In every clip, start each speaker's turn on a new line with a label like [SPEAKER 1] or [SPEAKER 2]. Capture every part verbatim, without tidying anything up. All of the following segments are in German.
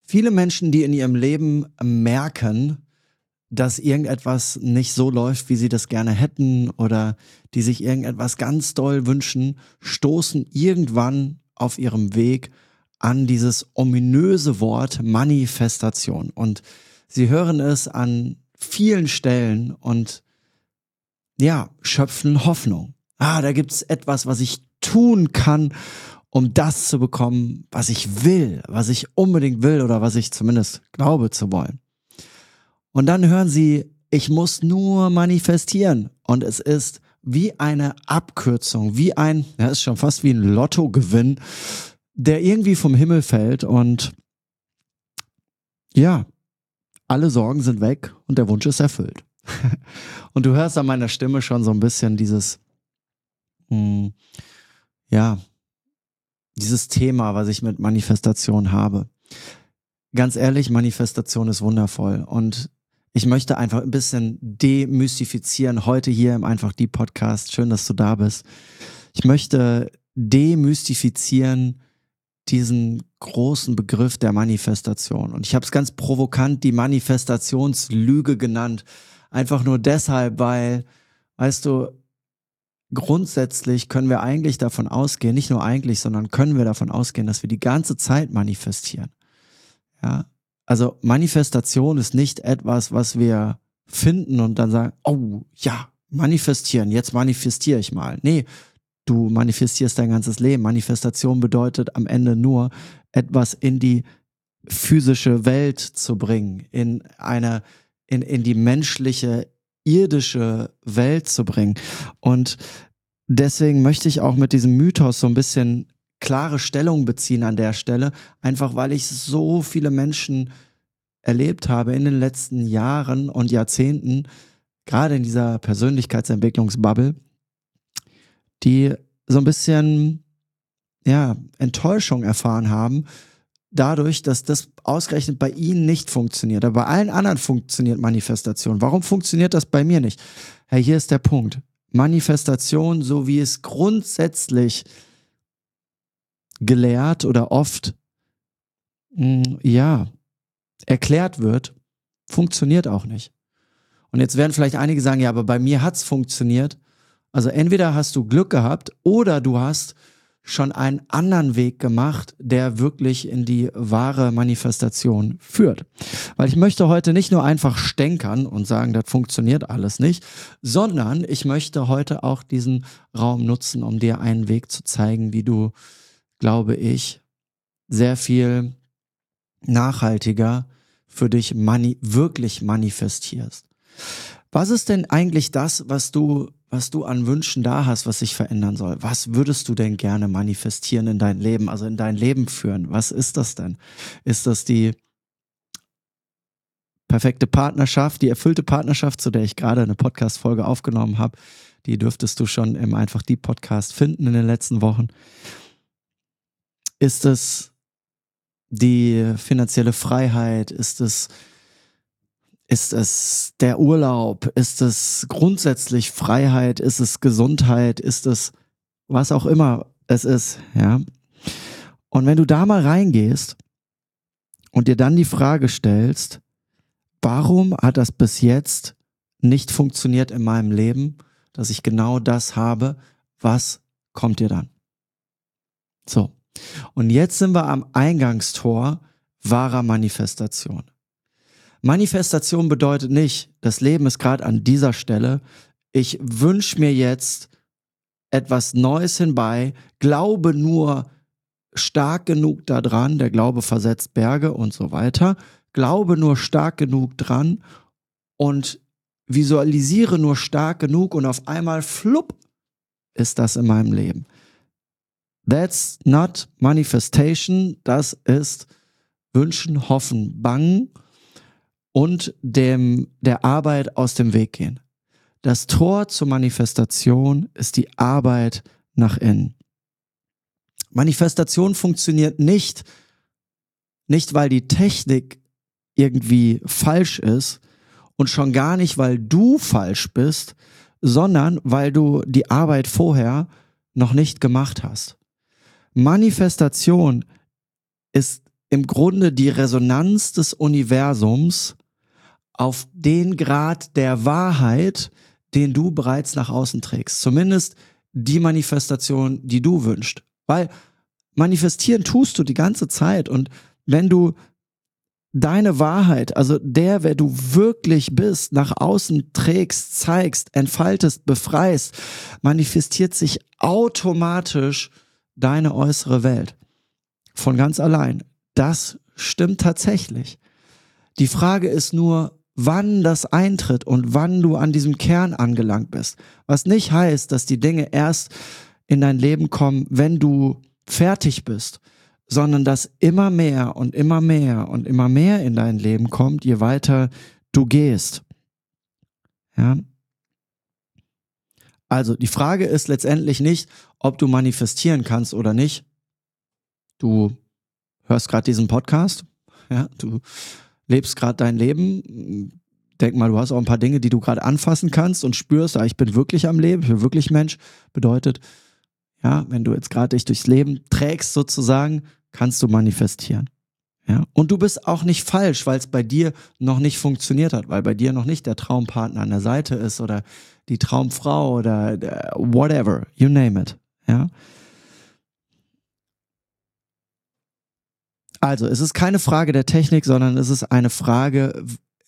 [SPEAKER 1] Viele Menschen, die in ihrem Leben merken, dass irgendetwas nicht so läuft, wie sie das gerne hätten oder die sich irgendetwas ganz doll wünschen, stoßen irgendwann auf ihrem Weg an dieses ominöse Wort Manifestation. Und sie hören es an vielen Stellen und ja, schöpfen Hoffnung. Ah, da gibt's etwas, was ich tun kann, um das zu bekommen, was ich will, was ich unbedingt will oder was ich zumindest glaube zu wollen. Und dann hören sie, ich muss nur manifestieren. Und es ist wie eine Abkürzung, wie ein, ja, ist schon fast wie ein Lottogewinn, der irgendwie vom Himmel fällt und ja, alle Sorgen sind weg und der Wunsch ist erfüllt. Und du hörst an meiner Stimme schon so ein bisschen dieses, mh, ja, dieses Thema, was ich mit Manifestation habe. Ganz ehrlich, Manifestation ist wundervoll und ich möchte einfach ein bisschen demystifizieren, heute hier im Einfach die Podcast. Schön, dass du da bist. Ich möchte demystifizieren diesen großen Begriff der Manifestation. Und ich habe es ganz provokant die Manifestationslüge genannt. Einfach nur deshalb, weil, weißt du, grundsätzlich können wir eigentlich davon ausgehen, nicht nur eigentlich, sondern können wir davon ausgehen, dass wir die ganze Zeit manifestieren. Ja, also Manifestation ist nicht etwas, was wir finden und dann sagen, oh ja, manifestieren, jetzt manifestiere ich mal. Nee, du manifestierst dein ganzes Leben. Manifestation bedeutet am Ende nur, etwas in die physische Welt zu bringen, in eine, in, in die menschliche, irdische Welt zu bringen. Und deswegen möchte ich auch mit diesem Mythos so ein bisschen klare Stellung beziehen an der Stelle, einfach weil ich so viele Menschen erlebt habe in den letzten Jahren und Jahrzehnten, gerade in dieser Persönlichkeitsentwicklungsbubble, die so ein bisschen ja, Enttäuschung erfahren haben, dadurch, dass das ausgerechnet bei ihnen nicht funktioniert. Aber bei allen anderen funktioniert Manifestation. Warum funktioniert das bei mir nicht? Hey, hier ist der Punkt. Manifestation, so wie es grundsätzlich gelehrt oder oft mh, ja erklärt wird, funktioniert auch nicht. Und jetzt werden vielleicht einige sagen, ja, aber bei mir hat's funktioniert. Also entweder hast du Glück gehabt oder du hast schon einen anderen Weg gemacht, der wirklich in die wahre Manifestation führt. Weil ich möchte heute nicht nur einfach stänkern und sagen, das funktioniert alles nicht, sondern ich möchte heute auch diesen Raum nutzen, um dir einen Weg zu zeigen, wie du, glaube ich, sehr viel nachhaltiger für dich mani- wirklich manifestierst. Was ist denn eigentlich das, was du, was du an Wünschen da hast, was sich verändern soll? Was würdest du denn gerne manifestieren in dein Leben, also in dein Leben führen? Was ist das denn? Ist das die perfekte Partnerschaft, die erfüllte Partnerschaft, zu der ich gerade eine Podcast-Folge aufgenommen habe? Die dürftest du schon im Einfach die Podcast finden in den letzten Wochen. Ist es die finanzielle Freiheit? Ist es Ist es der Urlaub? Ist es grundsätzlich Freiheit? Ist es Gesundheit? Ist es was auch immer es ist, ja? Und wenn du da mal reingehst und dir dann die Frage stellst, warum hat das bis jetzt nicht funktioniert in meinem Leben, dass ich genau das habe, was kommt dir dann? So. Und jetzt sind wir am Eingangstor wahrer Manifestation. Manifestation bedeutet nicht, das Leben ist gerade an dieser Stelle, ich wünsche mir jetzt etwas Neues hinbei, glaube nur stark genug daran, der Glaube versetzt Berge und so weiter, glaube nur stark genug dran und visualisiere nur stark genug und auf einmal flupp ist das in meinem Leben. That's not manifestation, das ist Wünschen, Hoffen, Bangen und dem der Arbeit aus dem Weg gehen. Das Tor zur Manifestation ist die Arbeit nach innen. Manifestation funktioniert nicht, nicht weil die Technik irgendwie falsch ist und schon gar nicht, weil du falsch bist, sondern weil du die Arbeit vorher noch nicht gemacht hast. Manifestation ist im Grunde die Resonanz des Universums auf den Grad der Wahrheit, den du bereits nach außen trägst. Zumindest die Manifestation, die du wünschst. Weil manifestieren tust du die ganze Zeit. Und wenn du deine Wahrheit, also der, wer du wirklich bist, nach außen trägst, zeigst, entfaltest, befreist, manifestiert sich automatisch deine äußere Welt. Von ganz allein. Das stimmt tatsächlich. Die Frage ist nur, wann das eintritt und wann du an diesem Kern angelangt bist. Was nicht heißt, dass die Dinge erst in dein Leben kommen, wenn du fertig bist, sondern dass immer mehr und immer mehr und immer mehr in dein Leben kommt, je weiter du gehst. Ja? Also die Frage ist letztendlich nicht, ob du manifestieren kannst oder nicht. Du hörst gerade diesen Podcast, ja, du lebst gerade dein Leben. Denk mal, du hast auch ein paar Dinge, die du gerade anfassen kannst und spürst, ah, ich bin wirklich am Leben, ich bin wirklich Mensch. Bedeutet, ja, wenn du jetzt gerade dich durchs Leben trägst sozusagen, kannst du manifestieren. Ja? Und du bist auch nicht falsch, weil es bei dir noch nicht funktioniert hat, weil bei dir noch nicht der Traumpartner an der Seite ist oder die Traumfrau oder whatever, you name it. Ja? Also, es ist keine Frage der Technik, sondern es ist eine Frage,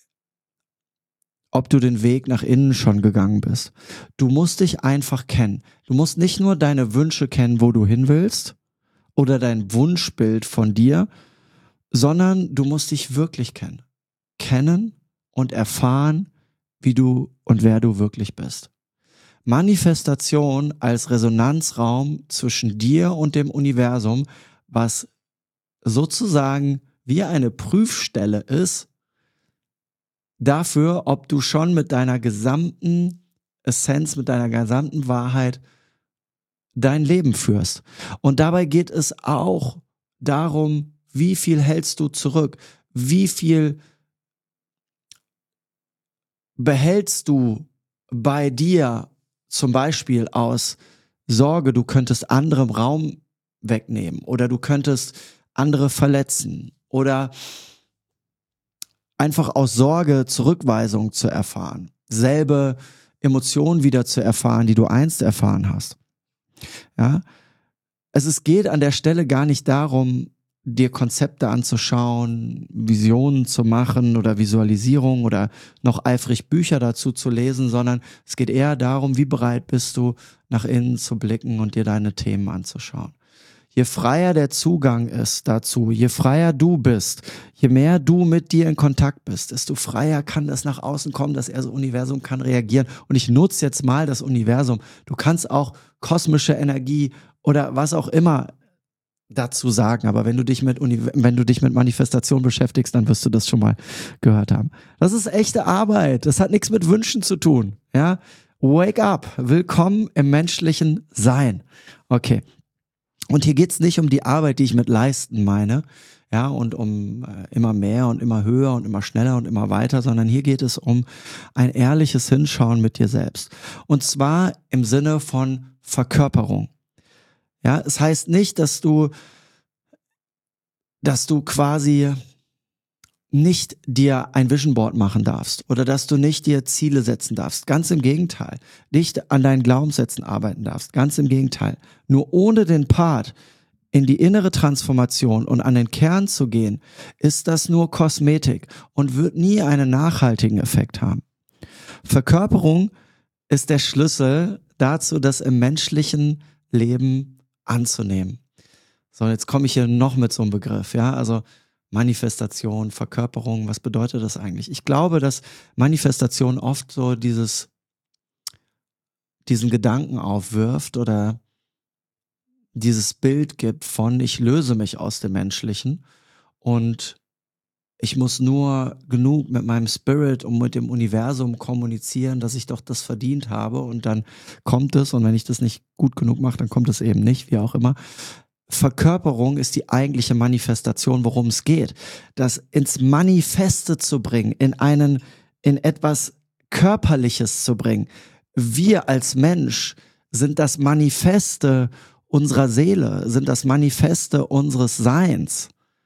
[SPEAKER 1] ob du den Weg nach innen schon gegangen bist. Du musst dich einfach kennen. Du musst nicht nur deine Wünsche kennen, wo du hin willst, oder dein Wunschbild von dir, sondern du musst dich wirklich kennen. Kennen und erfahren, wie du und wer du wirklich bist. Manifestation als Resonanzraum zwischen dir und dem Universum, was sozusagen wie eine Prüfstelle ist, dafür, ob du schon mit deiner gesamten Essenz, mit deiner gesamten Wahrheit dein Leben führst. Und dabei geht es auch darum, wie viel hältst du zurück? Wie viel behältst du bei dir, zum Beispiel aus Sorge, du könntest anderem Raum wegnehmen oder du könntest andere verletzen oder einfach aus Sorge Zurückweisung zu erfahren, selbe Emotionen wieder zu erfahren, die du einst erfahren hast. Ja, es ist, geht an der Stelle gar nicht darum, dir Konzepte anzuschauen, Visionen zu machen oder Visualisierung oder noch eifrig Bücher dazu zu lesen, sondern es geht eher darum, wie bereit bist du, nach innen zu blicken und dir deine Themen anzuschauen. Je freier der Zugang ist dazu, je freier du bist, je mehr du mit dir in Kontakt bist, desto freier kann das nach außen kommen, das Universum kann reagieren. Und ich nutze jetzt mal das Universum. Du kannst auch kosmische Energie oder was auch immer dazu sagen, aber wenn du dich mit Uni- wenn du dich mit Manifestation beschäftigst, dann wirst du das schon mal gehört haben. Das ist echte Arbeit, das hat nichts mit Wünschen zu tun, ja? Wake up, willkommen im menschlichen Sein. Okay. Und hier geht's nicht um die Arbeit, die ich mit leisten meine, ja, und um äh, immer mehr und immer höher und immer schneller und immer weiter, sondern hier geht es um ein ehrliches Hinschauen mit dir selbst. Und zwar im Sinne von Verkörperung. Ja, es heißt nicht, dass du, dass du quasi nicht dir ein Vision Board machen darfst oder dass du nicht dir Ziele setzen darfst. Ganz im Gegenteil. Nicht an deinen Glaubenssätzen arbeiten darfst. Ganz im Gegenteil. Nur ohne den Part in die innere Transformation und an den Kern zu gehen, ist das nur Kosmetik und wird nie einen nachhaltigen Effekt haben. Verkörperung ist der Schlüssel dazu, das im menschlichen Leben anzunehmen. So, jetzt komme ich hier noch mit so einem Begriff, ja, also Manifestation, Verkörperung, was bedeutet das eigentlich? Ich glaube, dass Manifestation oft so dieses, diesen Gedanken aufwirft oder dieses Bild gibt von, ich löse mich aus dem Menschlichen und ich muss nur genug mit meinem Spirit und mit dem Universum kommunizieren, dass ich doch das verdient habe und dann kommt es und wenn ich das nicht gut genug mache, dann kommt es eben nicht, wie auch immer. Verkörperung ist die eigentliche Manifestation, worum es geht. Das ins Manifeste zu bringen, in einen, in etwas Körperliches zu bringen. Wir als Mensch sind das Manifeste unserer Seele, sind das Manifeste unseres Seins.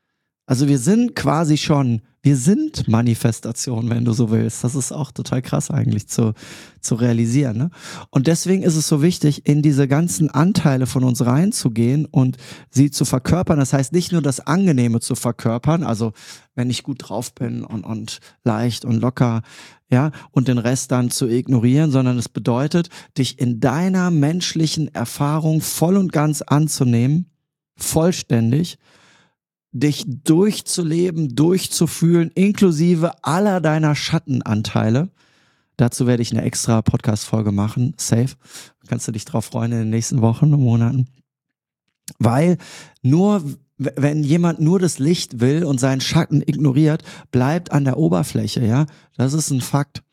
[SPEAKER 1] Also wir sind quasi schon, wir sind Manifestation, wenn du so willst. Das ist auch total krass eigentlich zu, zu realisieren. Ne? Und deswegen ist es so wichtig, in diese ganzen Anteile von uns reinzugehen und sie zu verkörpern. Das heißt nicht nur das Angenehme zu verkörpern, also wenn ich gut drauf bin und, und leicht und locker, ja, und den Rest dann zu ignorieren, sondern es bedeutet, dich in deiner menschlichen Erfahrung voll und ganz anzunehmen, vollständig, dich durchzuleben, durchzufühlen, inklusive aller deiner Schattenanteile. Dazu werde ich eine extra Podcast-Folge machen, safe. Kannst du dich drauf freuen in den nächsten Wochen und Monaten. Weil nur, wenn jemand nur das Licht will und seinen Schatten ignoriert, bleibt an der Oberfläche, ja. Das ist ein Fakt.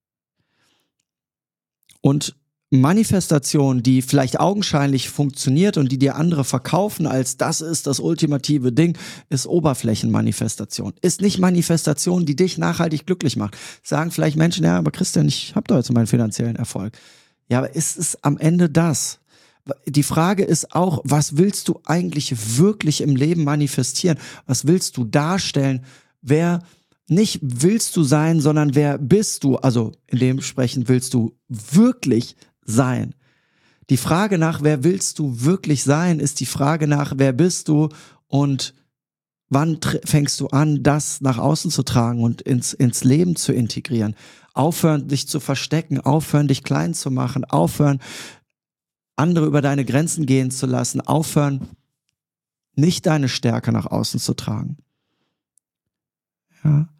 [SPEAKER 1] Und Manifestation, die vielleicht augenscheinlich funktioniert und die dir andere verkaufen als das ist das ultimative Ding, ist Oberflächenmanifestation. Ist nicht Manifestation, die dich nachhaltig glücklich macht. Sagen vielleicht Menschen, ja, aber Christian, ich habe doch jetzt meinen finanziellen Erfolg. Ja, aber ist es am Ende das? Die Frage ist auch, was willst du eigentlich wirklich im Leben manifestieren? Was willst du darstellen? Wer nicht willst du sein, sondern wer bist du? Also in dem sprechen willst du wirklich sein. Die Frage nach, wer willst du wirklich sein, ist die Frage nach, wer bist du und wann tr- fängst du an, das nach außen zu tragen und ins, ins Leben zu integrieren. Aufhören, dich zu verstecken, aufhören, dich klein zu machen, aufhören, andere über deine Grenzen gehen zu lassen, aufhören, nicht deine Stärke nach außen zu tragen. Ja.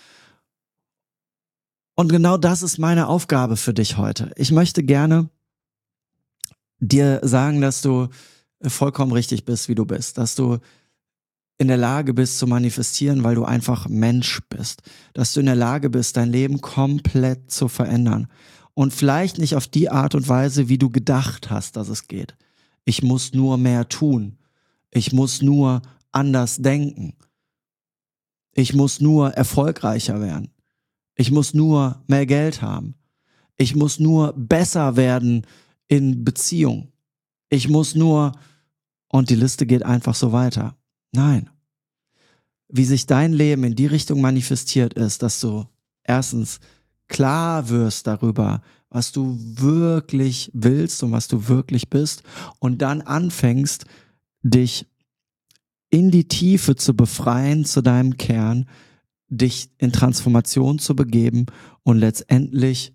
[SPEAKER 1] Und genau das ist meine Aufgabe für dich heute. Ich möchte gerne dir sagen, dass du vollkommen richtig bist, wie du bist. Dass du in der Lage bist zu manifestieren, weil du einfach Mensch bist. Dass du in der Lage bist, dein Leben komplett zu verändern. Und vielleicht nicht auf die Art und Weise, wie du gedacht hast, dass es geht. Ich muss nur mehr tun. Ich muss nur anders denken. Ich muss nur erfolgreicher werden. Ich muss nur mehr Geld haben. Ich muss nur besser werden in Beziehung. Ich muss nur, und die Liste geht einfach so weiter. Nein. Wie sich dein Leben in die Richtung manifestiert ist, dass du erstens klar wirst darüber, was du wirklich willst und was du wirklich bist und dann anfängst, dich in die Tiefe zu befreien zu deinem Kern, dich in Transformation zu begeben und letztendlich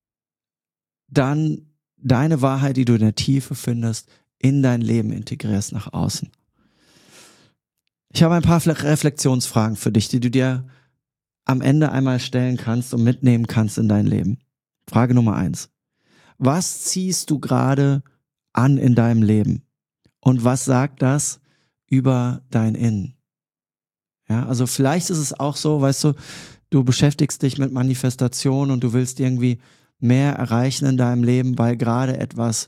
[SPEAKER 1] dann deine Wahrheit, die du in der Tiefe findest, in dein Leben integrierst nach außen. Ich habe ein paar Reflexionsfragen für dich, die du dir am Ende einmal stellen kannst und mitnehmen kannst in dein Leben. Frage Nummer eins. Was ziehst du gerade an in deinem Leben? Und was sagt das über dein Innen? Ja, also vielleicht ist es auch so, weißt du, du beschäftigst dich mit Manifestation und du willst irgendwie mehr erreichen in deinem Leben, weil gerade etwas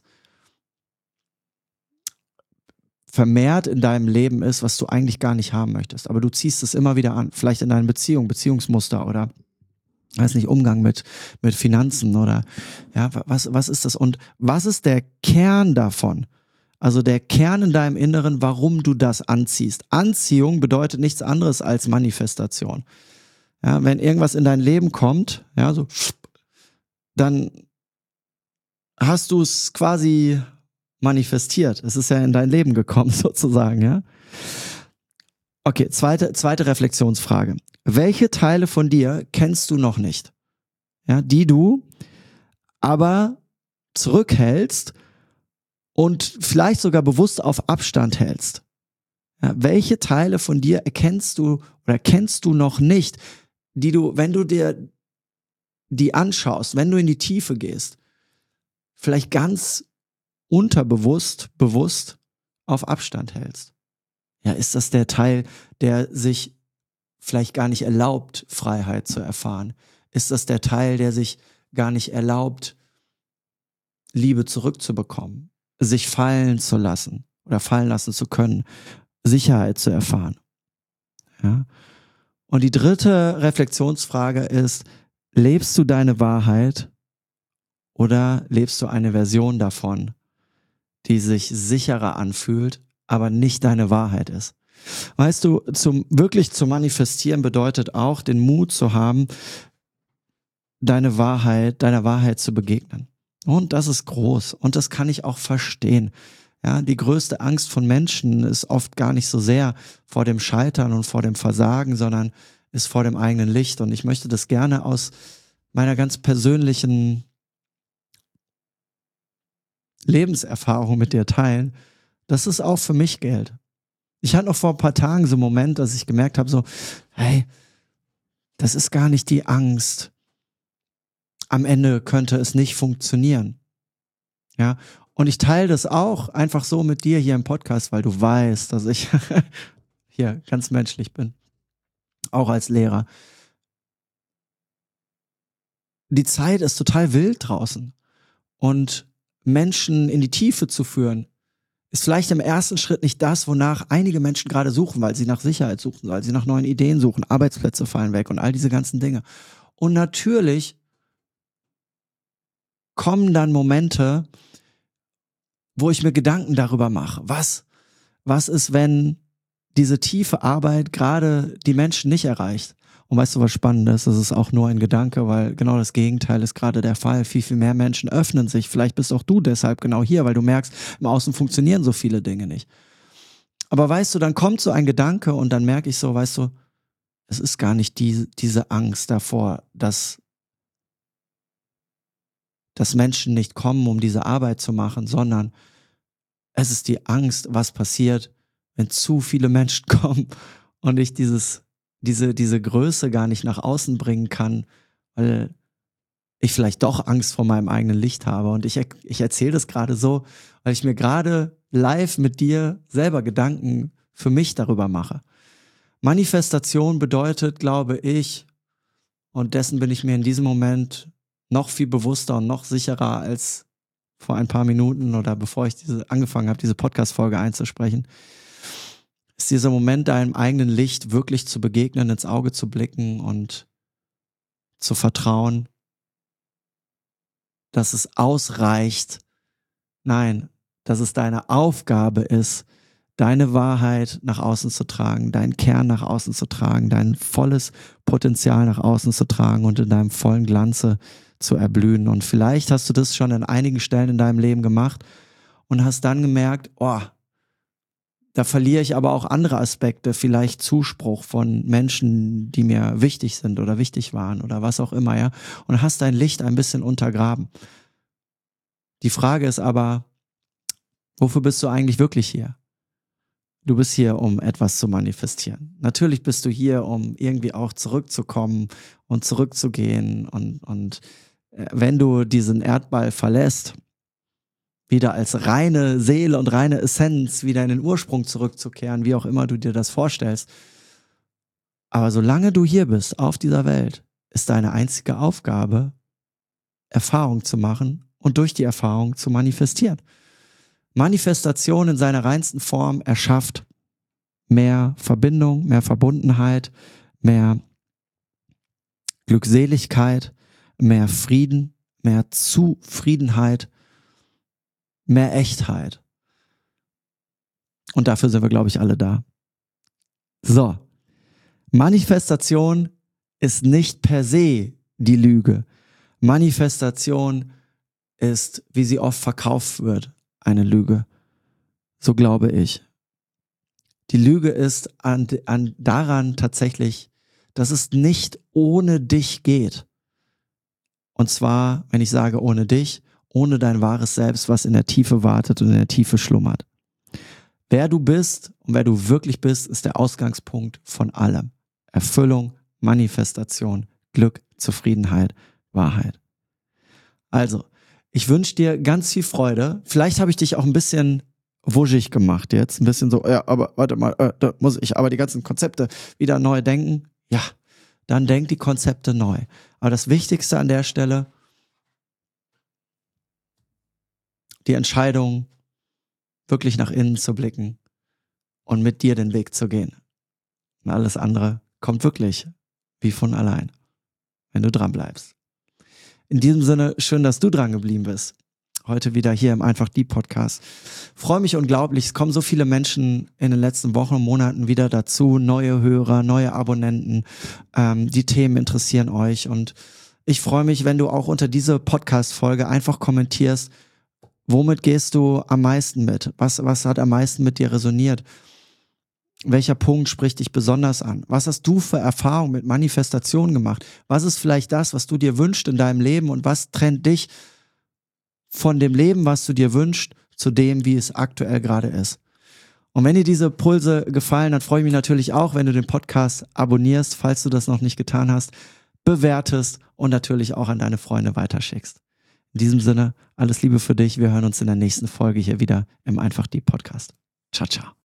[SPEAKER 1] vermehrt in deinem Leben ist, was du eigentlich gar nicht haben möchtest. Aber du ziehst es immer wieder an, vielleicht in deinen Beziehungen, Beziehungsmuster oder weiß nicht, Umgang mit, mit Finanzen oder ja, was, was ist das? Und was ist der Kern davon? Also der Kern in deinem Inneren, warum du das anziehst. Anziehung bedeutet nichts anderes als Manifestation. Ja, wenn irgendwas in dein Leben kommt, ja, so, dann hast du es quasi manifestiert. Es ist ja in dein Leben gekommen, sozusagen, ja. Okay, zweite, zweite Reflexionsfrage. Welche Teile von dir kennst du noch nicht? Ja, die du aber zurückhältst und vielleicht sogar bewusst auf Abstand hältst. Ja, welche Teile von dir erkennst du oder kennst du noch nicht, die du, wenn du dir die anschaust, wenn du in die Tiefe gehst, vielleicht ganz unterbewusst, bewusst auf Abstand hältst? Ja, ist das der Teil, der sich vielleicht gar nicht erlaubt, Freiheit zu erfahren? Ist das der Teil, der sich gar nicht erlaubt, Liebe zurückzubekommen, sich fallen zu lassen oder fallen lassen zu können, Sicherheit zu erfahren? Ja. Und die dritte Reflexionsfrage ist, lebst du deine Wahrheit oder lebst du eine Version davon, die sich sicherer anfühlt, aber nicht deine Wahrheit ist? Weißt du, zum, wirklich zu manifestieren bedeutet auch, den Mut zu haben, deine Wahrheit, deiner Wahrheit zu begegnen. Und das ist groß. Und das kann ich auch verstehen. Ja, die größte Angst von Menschen ist oft gar nicht so sehr vor dem Scheitern und vor dem Versagen, sondern ist vor dem eigenen Licht. Und ich möchte das gerne aus meiner ganz persönlichen Lebenserfahrung mit dir teilen. Das ist auch für mich Geld. Ich hatte noch vor ein paar Tagen so einen Moment, dass ich gemerkt habe, so, hey, das ist gar nicht die Angst. Am Ende könnte es nicht funktionieren. Ja, und ich teile das auch einfach so mit dir hier im Podcast, weil du weißt, dass ich hier ganz menschlich bin. Auch als Lehrer. Die Zeit ist total wild draußen. Und Menschen in die Tiefe zu führen, ist vielleicht im ersten Schritt nicht das, wonach einige Menschen gerade suchen, weil sie nach Sicherheit suchen, weil sie nach neuen Ideen suchen, Arbeitsplätze fallen weg und all diese ganzen Dinge. Und natürlich kommen dann Momente, wo ich mir Gedanken darüber mache. Was, was ist, wenn diese tiefe Arbeit gerade die Menschen nicht erreicht? Und weißt du, was Spannendes? Das ist auch nur ein Gedanke, weil genau das Gegenteil ist gerade der Fall. Viel, viel mehr Menschen öffnen sich. Vielleicht bist auch du deshalb genau hier, weil du merkst, im Außen funktionieren so viele Dinge nicht. Aber weißt du, dann kommt so ein Gedanke und dann merke ich so, weißt du, es ist gar nicht die, diese Angst davor, dass, dass Menschen nicht kommen, um diese Arbeit zu machen, sondern es ist die Angst, was passiert, wenn zu viele Menschen kommen und ich dieses diese, diese Größe gar nicht nach außen bringen kann, weil ich vielleicht doch Angst vor meinem eigenen Licht habe. Und ich, ich erzähle das gerade so, weil ich mir gerade live mit dir selber Gedanken für mich darüber mache. Manifestation bedeutet, glaube ich, und dessen bin ich mir in diesem Moment noch viel bewusster und noch sicherer als vor ein paar Minuten oder bevor ich diese angefangen habe, diese Podcast-Folge einzusprechen, ist dieser Moment, deinem eigenen Licht wirklich zu begegnen, ins Auge zu blicken und zu vertrauen, dass es ausreicht. Nein, dass es deine Aufgabe ist, deine Wahrheit nach außen zu tragen, deinen Kern nach außen zu tragen, dein volles Potenzial nach außen zu tragen und in deinem vollen Glanze zu erblühen. Und vielleicht hast du das schon an einigen Stellen in deinem Leben gemacht und hast dann gemerkt, oh, da verliere ich aber auch andere Aspekte, vielleicht Zuspruch von Menschen, die mir wichtig sind oder wichtig waren oder was auch immer, ja. Und hast dein Licht ein bisschen untergraben. Die Frage ist aber, wofür bist du eigentlich wirklich hier? Du bist hier, um etwas zu manifestieren. Natürlich bist du hier, um irgendwie auch zurückzukommen und zurückzugehen. Und, und wenn du diesen Erdball verlässt, wieder als reine Seele und reine Essenz wieder in den Ursprung zurückzukehren, wie auch immer du dir das vorstellst. Aber solange du hier bist, auf dieser Welt, ist deine einzige Aufgabe, Erfahrung zu machen und durch die Erfahrung zu manifestieren. Manifestation in seiner reinsten Form erschafft mehr Verbindung, mehr Verbundenheit, mehr Glückseligkeit, mehr Frieden, mehr Zufriedenheit, mehr Echtheit. Und dafür sind wir, glaube ich, alle da. So. Manifestation ist nicht per se die Lüge. Manifestation ist, wie sie oft verkauft wird, eine Lüge. So glaube ich. Die Lüge ist an, an daran tatsächlich, dass es nicht ohne dich geht. Und zwar, wenn ich sage ohne dich, ohne dein wahres Selbst, was in der Tiefe wartet und in der Tiefe schlummert. Wer du bist und wer du wirklich bist, ist der Ausgangspunkt von allem. Erfüllung, Manifestation, Glück, Zufriedenheit, Wahrheit. Also, ich wünsche dir ganz viel Freude. Vielleicht habe ich dich auch ein bisschen wuschig gemacht jetzt. Ein bisschen so, ja, aber warte mal, äh, da muss ich aber die ganzen Konzepte wieder neu denken. Ja, dann denk die Konzepte neu. Aber das Wichtigste an der Stelle, die Entscheidung, wirklich nach innen zu blicken und mit dir den Weg zu gehen. Und alles andere kommt wirklich wie von allein, wenn du dran bleibst. In diesem Sinne, schön, dass du dran geblieben bist. heute wieder hier im Einfach die Podcast. Freue mich unglaublich. Es kommen so viele Menschen in den letzten Wochen und Monaten wieder dazu. Neue Hörer, neue Abonnenten. Ähm, die Themen interessieren euch. Und ich freue mich, wenn du auch unter diese Podcast-Folge einfach kommentierst, womit gehst du am meisten mit? Was, was hat am meisten mit dir resoniert? Welcher Punkt spricht dich besonders an? Was hast du für Erfahrungen mit Manifestation gemacht? Was ist vielleicht das, was du dir wünschst in deinem Leben und was trennt dich von dem Leben, was du dir wünschst, zu dem, wie es aktuell gerade ist? Und wenn dir diese Pulse gefallen, dann freue ich mich natürlich auch, wenn du den Podcast abonnierst, falls du das noch nicht getan hast, bewertest und natürlich auch an deine Freunde weiterschickst. In diesem Sinne, alles Liebe für dich. Wir hören uns in der nächsten Folge hier wieder im Einfach die Podcast. Ciao, ciao.